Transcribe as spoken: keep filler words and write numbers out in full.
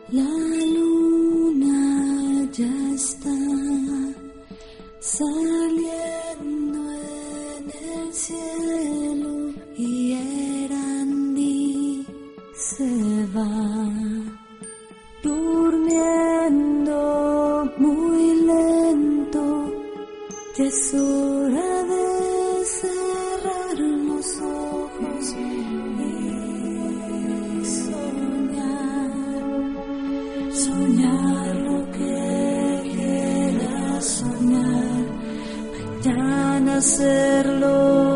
La luna ya está saliendo en el cielo y Erandi se va durmiendo muy lento. Ya es hora de cerrar los ojos y soñar, soñar lo que quieras soñar, mañana hacerlo.